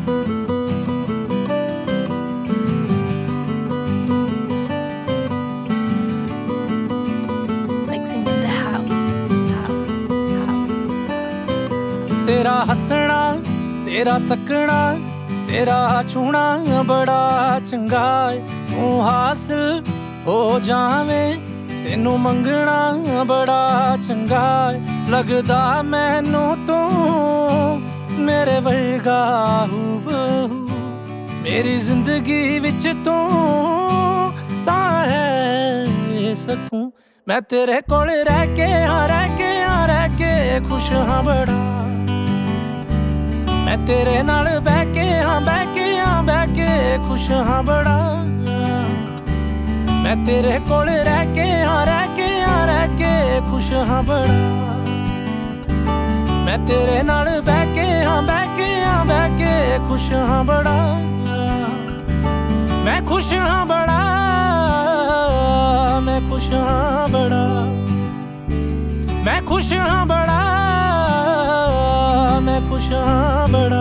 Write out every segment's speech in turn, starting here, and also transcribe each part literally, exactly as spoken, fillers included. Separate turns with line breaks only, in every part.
तेरा हसना तेरा तकना तेरा छूना बड़ा चंगा है। तू हासिल हो जावे तेनू मंगना बड़ा चंगा है। लगदा मैनू तू मेरे वर्गा हूबहू, मेरी जिंदगी विच तू तां है सकूं। मैं तेरे कोल रह के हाँ रह के हाँ रह के खुश हाँ बड़ा। मैं तेरे नाल बह के हाँ बह के हाँ बह के खुश हाँ बड़ा। मैं तेरे कोल रह के हाँ रह के हाँ रह के खुश हाँ बड़ा। मैं तेरे नाल बह के हाँ बह के हाँ बह के खुश हाँ बड़ा। मैं खुश हाँ बड़ा, मैं खुश हाँ बड़ा, मैं खुश हाँ बड़ा, मैं खुश हाँ बड़ा।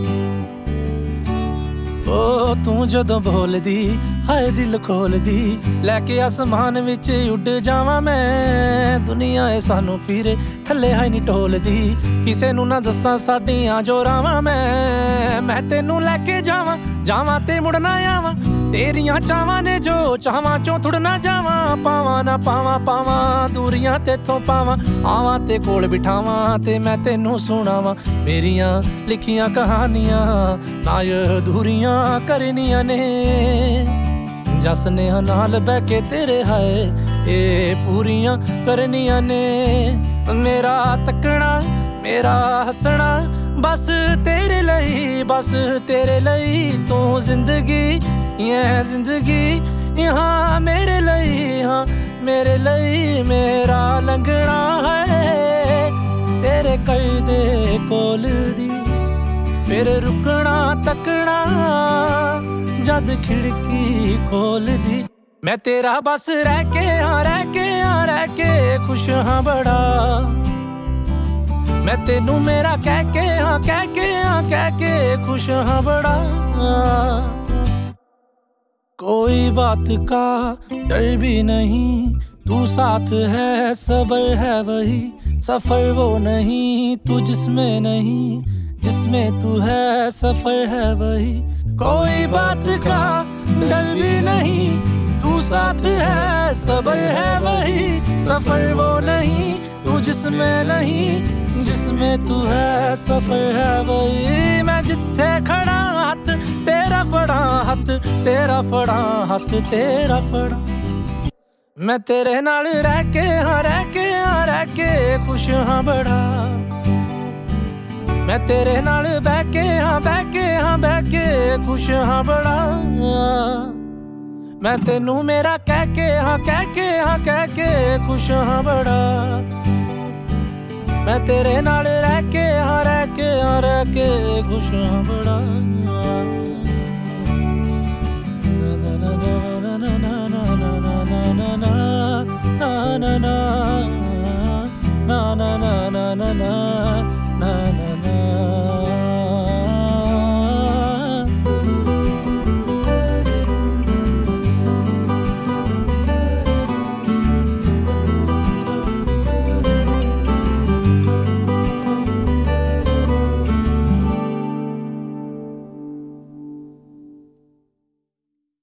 ओ तू जदों बोलदी हाय दिल खोलदी, लैके आसमान विच उड़ जावां मैं। दुनिया ए सानू फिरे थल्ले हाय नी टोलदी, किसे नू ना दस्सां साडियां जो रावां मैं। मैं तेनू लैके जावां जावां ते मुड़ ना आवां, तेरियां चावां ने जो चावां चों थुड़ ना जावां। पावां ना पावां पावां दूरियां तेथों पावां, आवां ते कोल बिठावां ते मैं तेनू सुणावां। मेरियां लिखियां कहानियां ना अधूरियां करनियां ने, जस ने नाल बह के तेरे हाय ए पूरियां करनियां ने। मेरा तकना मेरा हसना बस तेरे लई बस तेरे लई। तू जिंदगी ये जिंदगी यहाँ मेरे लई हाँ मेरे लई। मेरा लंघना है तेरे करदे कोल दी, फिर रुकना तकना जद खिड़की खोल दी। मैं तेरा बस रह के हाँ रह के हाँ रह के खुश हाँ बड़ा। मैं तेनू मेरा कह के हाँ कह के हाँ कह के खुश हाँ बड़ा। कोई बात का डर भी नहीं, तू साथ है सबर है वही। सफर वो नहीं तू जिसमें नहीं, जिसमें तू है सफर है वही। कोई बात का डर भी नहीं, तू साथ है सबर है वही। सफर वो नहीं तू जिसमें नहीं, जिसमें तू है सफर है वही। मैं जिथे खड़ा हथ तेरा फड़ा हथ तेरा फड़ा हथ तेरा फड़ा। मैं तेरे नाल रह के हाँ रह के हाँ रह के खुश हाँ बड़ा। मैं तेरे नाल बह के हाँ बह के हाँ बह के खुश हाँ बड़ा। मैं तेनू मेरा कह के हाँ कह के हाँ कह के खुश हाँ बड़ा। मैं तेरे नाल रह के हाँ रह के हाँ रह के खुश हाँ बड़ा। ना ना ना ना ना ना ना ना ना ना ना ना ना ना ना ना ना ना ना।